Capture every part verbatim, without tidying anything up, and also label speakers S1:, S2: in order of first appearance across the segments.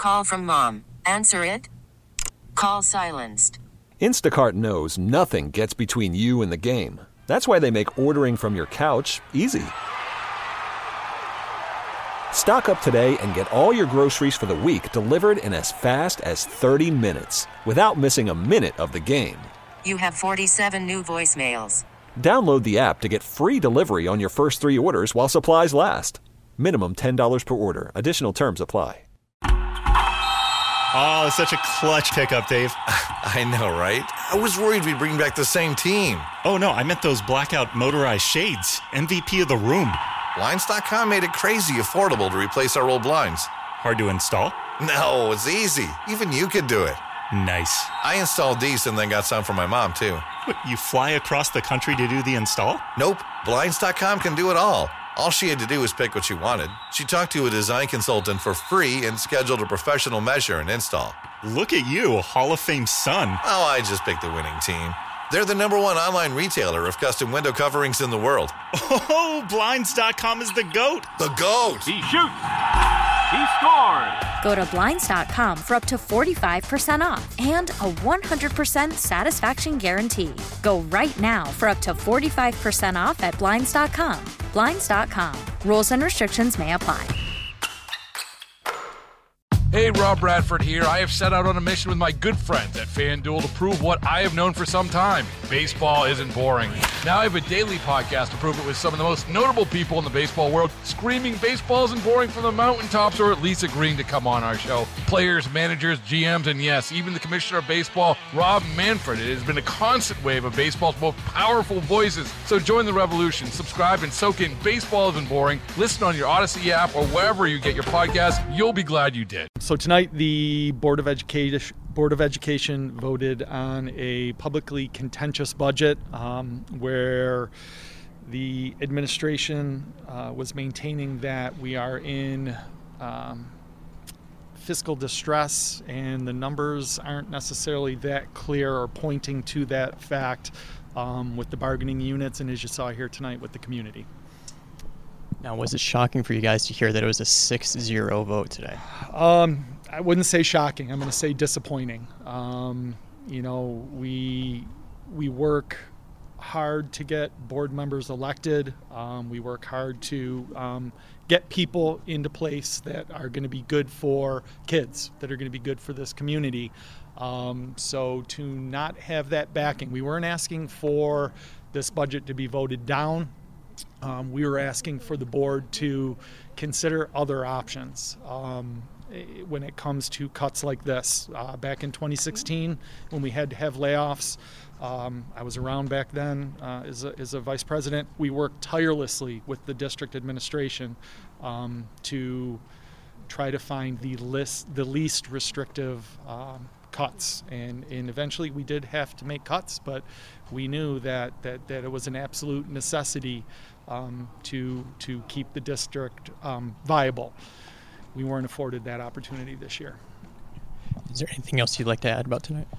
S1: call from mom. Answer it. Call silenced.
S2: Instacart knows nothing gets between you and the game. That's why they make ordering from your couch easy. Stock up today and get all your groceries for the week delivered in as fast as thirty minutes without missing a minute of the game.
S1: You have forty-seven new voicemails.
S2: Download the app to get free delivery on your first three orders while supplies last. Minimum ten dollars per order. Additional terms apply.
S3: Oh, such a clutch pickup, Dave.
S4: I know, right? I was worried we'd bring back the same team.
S3: Oh, no, I meant those blackout motorized shades. M V P of the room.
S4: Blinds dot com made it crazy affordable to replace our old blinds.
S3: Hard to install?
S4: No, it's easy. Even you could do it.
S3: Nice.
S4: I installed these and then got some for my mom, too.
S3: What, you fly across the country to do the install?
S4: Nope. Blinds dot com can do it all. All she had to do was pick what she wanted. She talked to a design consultant for free and scheduled a professional measure and install.
S3: Look at you, Hall of Fame son.
S4: Oh, I just picked the winning team. They're the number one online retailer of custom window coverings in the world.
S3: Oh, Blinds dot com is the GOAT.
S4: The GOAT.
S5: He shoots. He scores.
S6: Go to Blinds dot com for up to forty-five percent off and a one hundred percent satisfaction guarantee. Go right now for up to forty-five percent off at Blinds dot com. Blinds dot com. Rules and restrictions may apply.
S7: Hey, Rob Bradford here. I have set out on a mission with my good friends at FanDuel to prove what I have known for some time. Baseball isn't boring. Now I have a daily podcast to prove it with some of the most notable people in the baseball world, screaming baseball isn't boring from the mountaintops, or at least agreeing to come on our show. Players, managers, G Ms, and yes, even the commissioner of baseball, Rob Manfred. It has been a constant wave of baseball's most powerful voices. So join the revolution. Subscribe and soak in Baseball Isn't Boring. Listen on your Odyssey app or wherever you get your podcasts. You'll be glad you did.
S8: So tonight, the Board of Education Board of Education voted on a publicly contentious budget um, where the administration uh, was maintaining that we are in um, fiscal distress, and the numbers aren't necessarily that clear or pointing to that fact um, with the bargaining units, and as you saw here tonight with the community.
S9: Now, was it shocking for you guys to hear that it was a six zero vote today?
S8: Um, I wouldn't say shocking. I'm going to say disappointing. Um, you know, we we work hard to get board members elected. Um, we work hard to um, get people into place that are going to be good for kids, that are going to be good for this community. Um, so to not have that backing, we weren't asking for this budget to be voted down. Um, we were asking for the board to consider other options um, when it comes to cuts like this. Uh, back in twenty sixteen, when we had to have layoffs, um, I was around back then uh, as, a, as a vice president. We worked tirelessly with the district administration um, to try to find the, list, the least restrictive um, cuts, and, and eventually we did have to make cuts, but we knew that, that, that it was an absolute necessity um, to, to keep the district um, viable. We weren't afforded that opportunity this year.
S9: Is there anything else you'd like to add about tonight?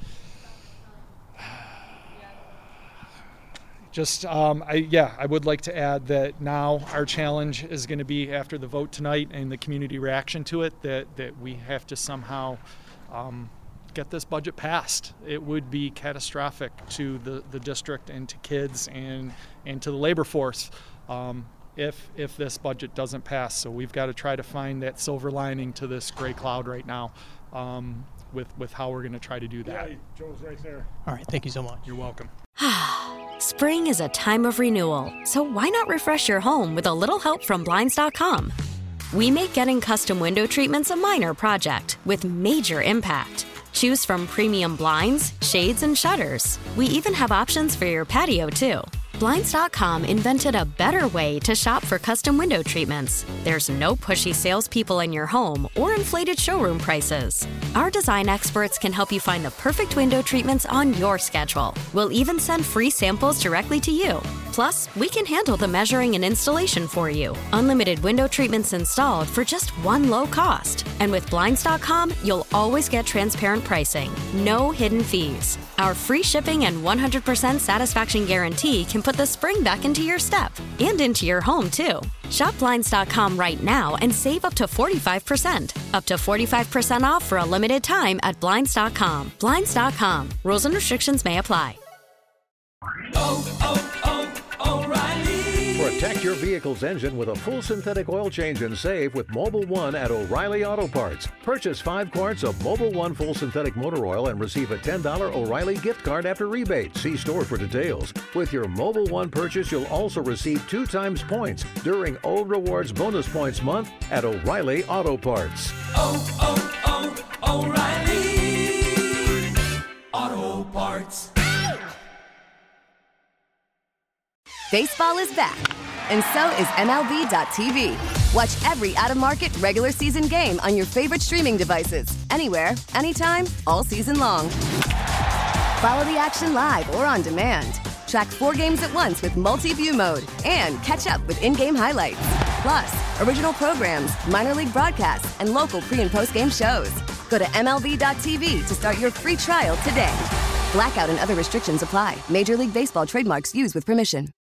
S8: Just, um, I, yeah, I would like to add that now our challenge is going to be, after the vote tonight and the community reaction to it, that, that we have to somehow um, get this budget passed. It would be catastrophic to the, the district and to kids and, and to the labor force um, if if this budget doesn't pass. So we've got to try to find that silver lining to this gray cloud right now um, with, with how we're going to try to do that.
S10: Yeah, Joe's right there.
S9: All right, thank you so much.
S8: You're welcome.
S6: Spring is a time of renewal, so why not refresh your home with a little help from Blinds dot com? We make getting custom window treatments a minor project with major impact. Choose from premium blinds, shades, and shutters. We even have options for your patio, too. Blinds dot com invented a better way to shop for custom window treatments. There's no pushy salespeople in your home or inflated showroom prices. Our design experts can help you find the perfect window treatments on your schedule. We'll even send free samples directly to you. Plus, we can handle the measuring and installation for you. Unlimited window treatments installed for just one low cost. And with Blinds dot com, you'll always get transparent pricing. No hidden fees. Our free shipping and one hundred percent satisfaction guarantee can put the spring back into your step and into your home, too. Shop Blinds dot com right now and save up to forty-five percent. Up to forty-five percent off for a limited time at Blinds dot com. Blinds dot com. Rules and restrictions may apply.
S10: Oh, oh, oh, O'Reilly.
S11: Protect your vehicle's engine with a full synthetic oil change and save with Mobil one at O'Reilly Auto Parts. Purchase five quarts of Mobil one full synthetic motor oil and receive a ten dollars O'Reilly gift card after rebate. See store for details. With your Mobil one purchase, you'll also receive two times points during O Rewards Bonus Points Month at O'Reilly Auto Parts.
S10: Oh, oh, oh, O'Reilly Auto Parts.
S12: Baseball is back, and so is M L B dot T V. Watch every out-of-market regular season game on your favorite streaming devices, anywhere, anytime, all season long. Follow the action live or on demand. Track four games at once with multi-view mode and catch up with in-game highlights. Plus, original programs, minor league broadcasts, and local pre- and post-game shows. Go to M L B dot T V to start your free trial today. Blackout and other restrictions apply. Major League Baseball trademarks used with permission.